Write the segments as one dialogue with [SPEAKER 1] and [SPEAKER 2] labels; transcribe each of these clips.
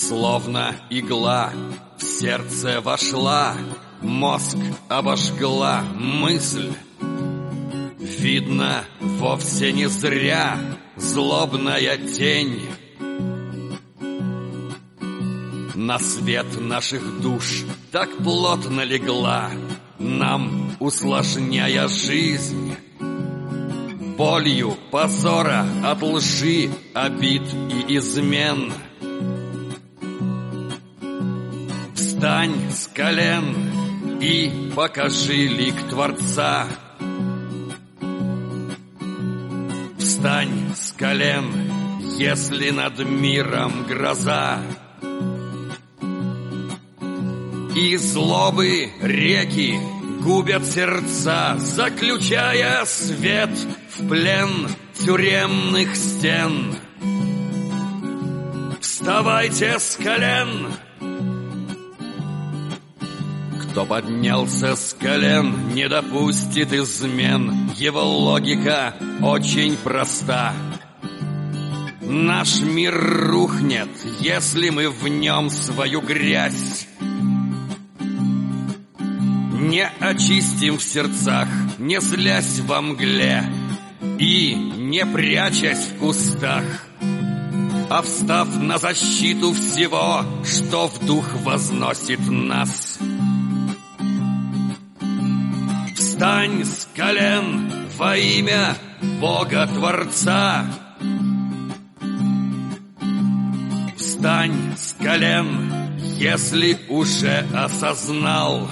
[SPEAKER 1] Словно игла в сердце вошла, мозг обожгла мысль. Видно, вовсе не зря злобная тень на свет наших душ так плотно легла, нам усложняя жизнь болью позора от лжи, обид и измен. Встань с колен и покажи лик Творца. Встань с колен, если над миром гроза. И злобы реки губят сердца, заключая свет в плен тюремных стен. Вставайте с колен! Кто поднялся с колен, не допустит измен. Его логика очень проста. Наш мир рухнет, если мы в нем свою грязь не очистим в сердцах, не злясь во мгле и не прячась в кустах, а встав на защиту всего, что в дух возносит нас. Встань с колен во имя Бога Творца. Встань с колен, если уже осознал,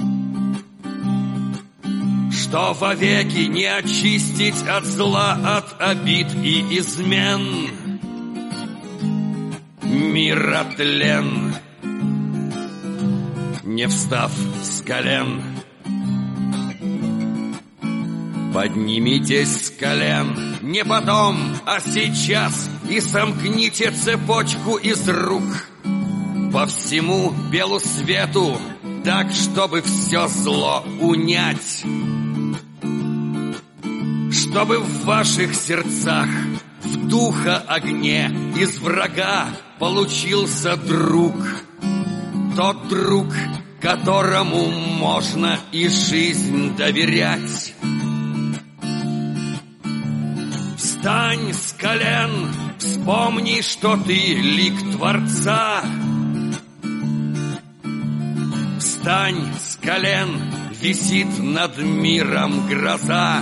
[SPEAKER 1] что вовеки не очистить от зла, от обид и измен. Миротлен, не встав с колен. Поднимитесь с колен, не потом, а сейчас, и сомкните цепочку из рук по всему белу свету, так, чтобы все зло унять. Чтобы в ваших сердцах, в духа огне, из врага получился друг. Тот друг, которому можно и жизнь доверять. Встань с колен, вспомни, что ты лик Творца. Встань с колен, висит над миром гроза.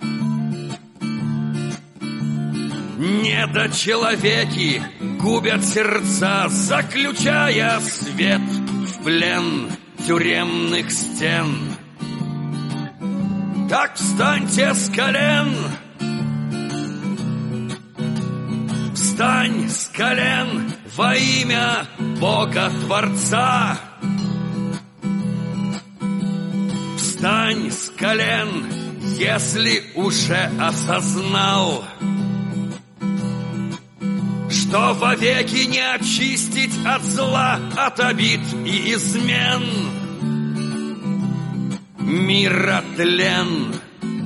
[SPEAKER 1] Недочеловеки губят сердца, заключая свет в плен тюремных стен. Так встаньте с колен! Встань с колен во имя Бога Творца. Встань с колен, если уже осознал, что вовеки не очистить от зла, от обид и измен. Миротлен,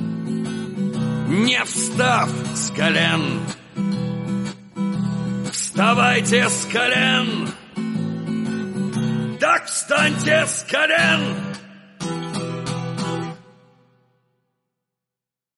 [SPEAKER 1] не встав с колен. Вставайте с колен! Так встаньте с колен!